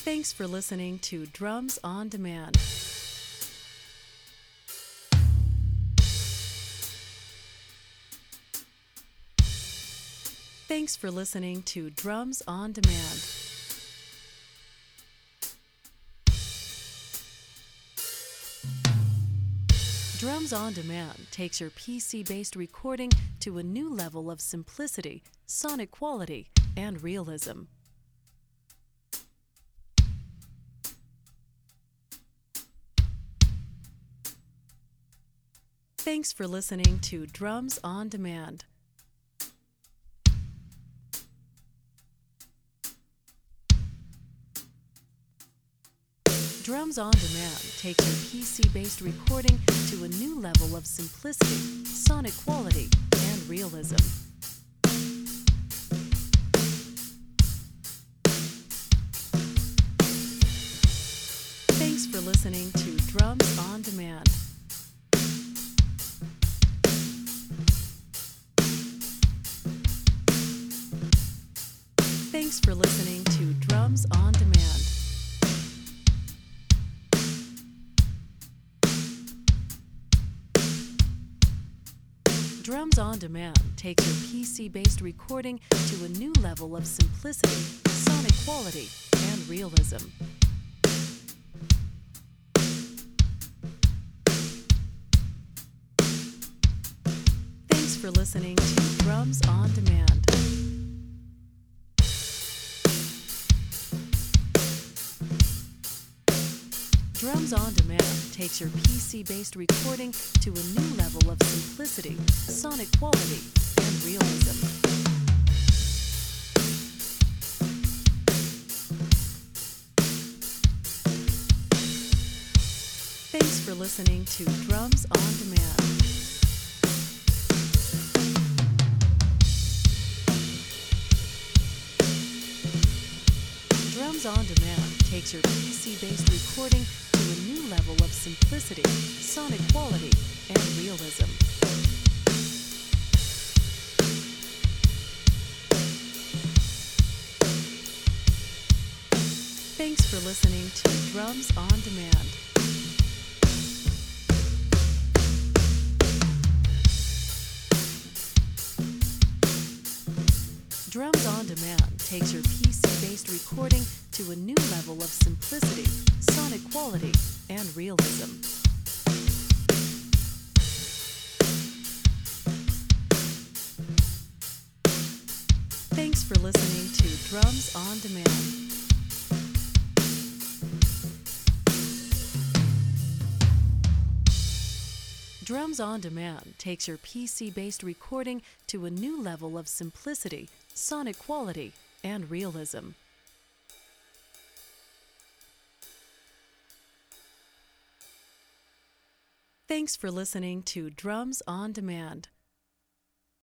Thanks for listening to Drums on Demand. Thanks for listening to Drums on Demand. Drums on Demand takes your PC-based recording to a new level of simplicity, sonic quality, and realism. Thanks for listening to Drums on Demand. Drums on Demand takes your PC-based recording to a new level of simplicity, sonic quality, and realism. Thanks for listening to Drums on Demand. Thanks for listening to Drums on Demand. Drums on Demand takes your PC-based recording to a new level of simplicity, sonic quality, and realism. Thanks for listening to Drums on Demand. Drums on Demand takes your PC-based recording to a new level of simplicity, sonic quality, and realism. Thanks for listening to Drums on Demand. Drums on Demand takes your PC-based recording to a new level of simplicity, sonic quality, and realism. Thanks for listening to Drums on Demand. Drums on Demand takes your PC-based recording to a new level of simplicity, sonic quality, and realism. Thanks for listening to Drums on Demand. Drums on Demand takes your PC-based recording to a new level of simplicity, sonic quality, and realism. Thanks for listening to Drums on Demand.